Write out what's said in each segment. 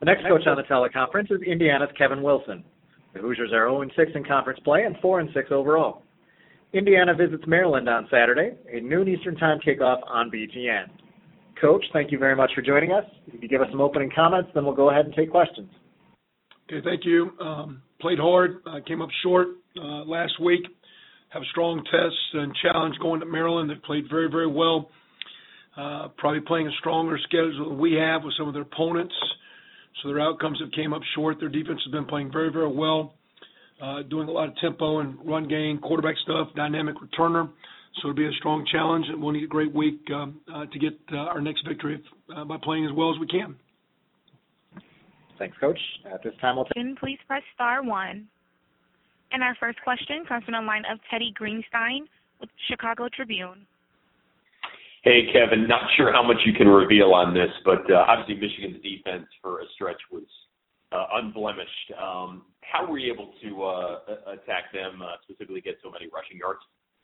Next coach on the teleconference is Indiana's Kevin Wilson. The Hoosiers are 0-6 in conference play and 4-6 overall. Indiana visits Maryland on Saturday, a noon Eastern Time kickoff on BTN. Coach, thank you very much for joining us. If you give us some opening comments, then we'll go ahead and take questions. Okay, thank you. Played hard, came up short last week. Have a strong test and challenge going to Maryland. They've played very, very well. Probably playing a stronger schedule than we have with some of their opponents. So their outcomes have came up short. Their defense has been playing very, very well, doing a lot of tempo and run game, quarterback stuff, dynamic returner. So it'll be a strong challenge, and we'll need a great week to get our next victory by playing as well as we can. Thanks, Coach. At this time, Please press star 1. And our first question comes from the line of Teddy Greenstein with Chicago Tribune. Hey, Kevin, not sure how much you can reveal on this, but obviously Michigan's defense for a stretch was unblemished. How were you able to attack them, specifically get so many rushing yards?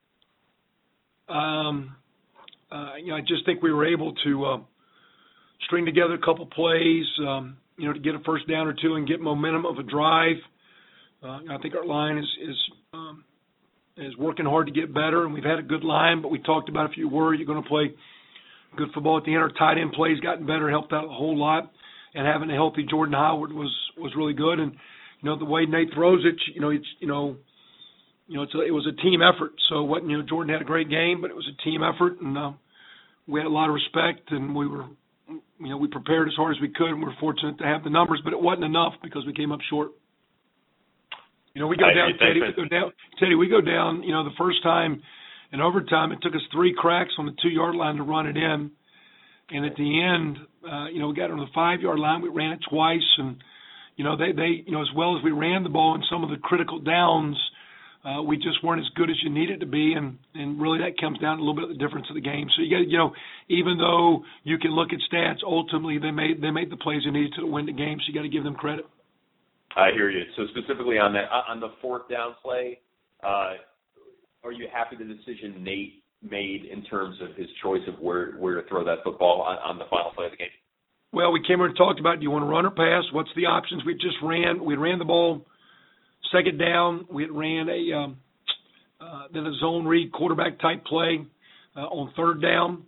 I just think we were able to string together a couple plays, to get a first down or two and get momentum of a drive. I think our line is working hard to get better, and we've had a good line, but we talked about if you were, you're going to play good football at the end. Our tight end plays gotten better, helped out a whole lot, and having a healthy Jordan Howard was really good. And the way Nate throws it, it was a team effort. So what Jordan had a great game, but it was a team effort, and we had a lot of respect, and we were we prepared as hard as we could, and we were fortunate to have the numbers, but it wasn't enough because we came up short. We go down, Teddy, we go down, the first time in overtime, it took us 3 cracks on the 2-yard line to run it in. And at the end, we got on the 5-yard line, we ran it twice. And, they as well as we ran the ball in some of the critical downs, we just weren't as good as you needed to be. And really that comes down to a little bit of the difference of the game. So you got, even though you can look at stats, ultimately they made the plays they needed to win the game. So you got to give them credit. I hear you. So specifically on that, on the 4th down play, are you happy with the decision Nate made in terms of his choice of where to throw that football on the final play of the game? Well, we came here and talked about, do you want to run or pass? What's the options? We ran the ball 2nd down. We had ran then a zone read quarterback type play on 3rd down.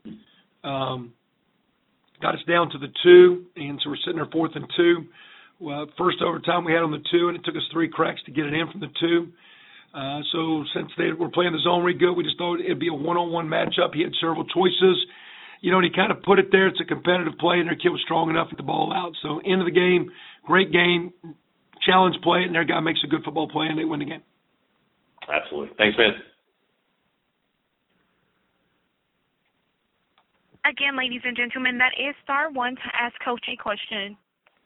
Got us down to the 2, and so we're sitting there 4th and 2. Well, first overtime we had on the 2, and it took us 3 cracks to get it in from the 2. So since they were playing the zone read good, we just thought it'd be a one-on-one matchup. He had several choices, and he kind of put it there. It's a competitive play, and their kid was strong enough to get the ball out. So end of the game, great game, challenge play, and their guy makes a good football play, and they win the game. Absolutely. Thanks, man. Again, ladies and gentlemen, that is star 1 to ask Coach a question.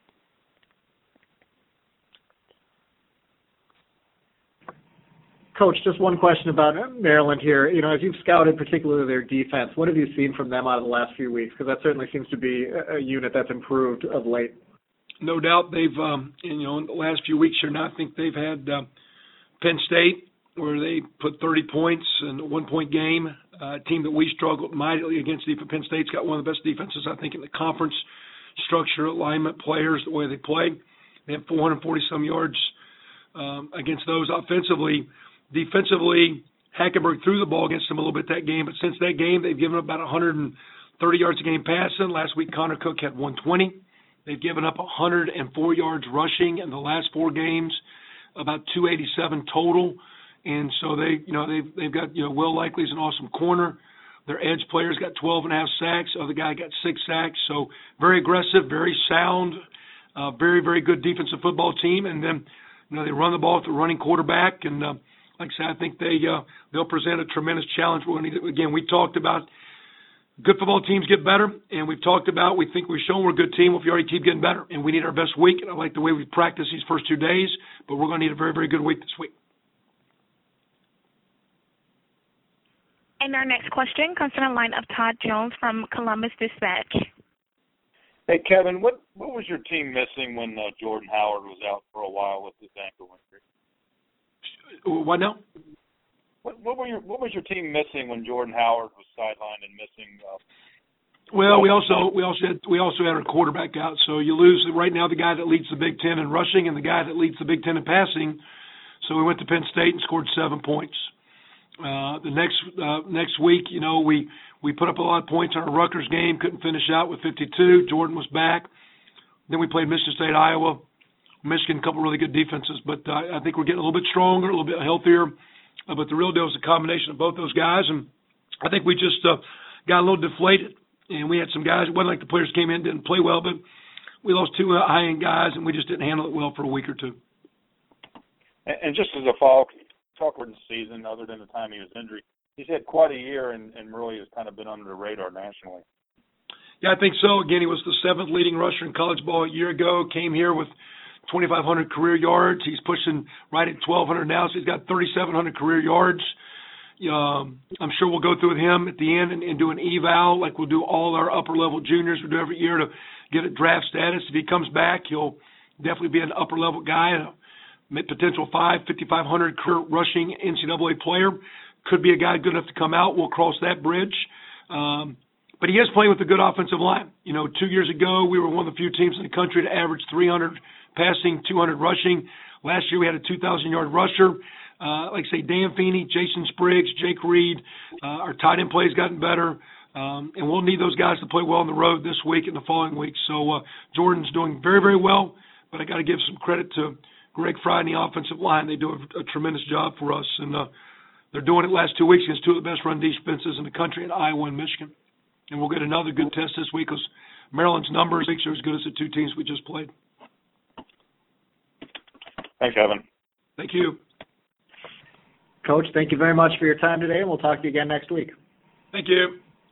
Coach, just one question about Maryland here. As you've scouted particularly their defense, what have you seen from them out of the last few weeks? Because that certainly seems to be a unit that's improved of late. No doubt they've, in the last few weeks here now, I think they've had Penn State where they put 30 points in a 1-point game, a team that we struggled mightily against. Penn State's got one of the best defenses, I think, in the conference. Structure, alignment, players, the way they play. They have 440-some yards against those offensively. Defensively, Hackenberg threw the ball against them a little bit that game, but since that game, they've given up about 130 yards a game passing. Last week, Connor Cook had 120. They've given up 104 yards rushing in the last 4 games, about 287 total. And so they've got, Will Likely's an awesome corner. Their edge players got 12.5 sacks. Other guy got 6 sacks. So very aggressive, very sound, very, very good defensive football team. And then, they run the ball with the running quarterback. And like I said, I think they'll present a tremendous challenge. Again, we talked about good football teams get better, and we've talked about we think we've shown we're a good team if we already keep getting better, and we need our best week. And I like the way we practiced these first 2 days, but we're going to need a very, very good week this week. And our next question comes from the line of Todd Jones from Columbus Dispatch. Hey, Kevin, what was your team missing when Jordan Howard was out for a while with his ankle injury? What now? What was your team missing when Jordan Howard was sidelined and missing Well, we also had our quarterback out. So you lose right now the guy that leads the Big Ten in rushing and the guy that leads the Big Ten in passing. So we went to Penn State and scored 7 points. The next week, we put up a lot of points on our Rutgers game. Couldn't finish out with 52. Jordan was back. Then we played Michigan State, Iowa, Michigan, a couple really good defenses. But I think we're getting a little bit stronger, a little bit healthier. But the real deal is a combination of both those guys, and I think we just got a little deflated. And we had some guys, it wasn't like the players came in, didn't play well, but we lost 2 high-end guys, and we just didn't handle it well for a week or 2. And just as a follow-up for the season, other than the time he was injured, he's had quite a year and really has kind of been under the radar nationally. Yeah, I think so. Again, he was the 7th leading rusher in college ball a year ago, came here with 2,500 career yards. He's pushing right at 1,200 now, so he's got 3,700 career yards. I'm sure we'll go through with him at the end and do an eval like we'll do all our upper-level juniors. We do every year to get a draft status. If he comes back, he'll definitely be an upper-level guy, a potential 5,500 career rushing NCAA player. Could be a guy good enough to come out. We'll cross that bridge. But he is playing with a good offensive line. 2 years ago, we were one of the few teams in the country to average 300 passing, 200 rushing. Last year, we had a 2,000-yard rusher. Like I say, Dan Feeney, Jason Spriggs, Jake Reed. Our tight end play has gotten better. And we'll need those guys to play well on the road this week and the following week. So Jordan's doing very, very well. But I got to give some credit to Greg Fry and the offensive line. They do a tremendous job for us. And they're doing it last 2 weeks against 2 of the best run defenses in the country in Iowa and Michigan. And we'll get another good test this week because Maryland's numbers are as good as the 2 teams we just played. Thanks, Evan. Thank you. Coach, thank you very much for your time today, and we'll talk to you again next week. Thank you.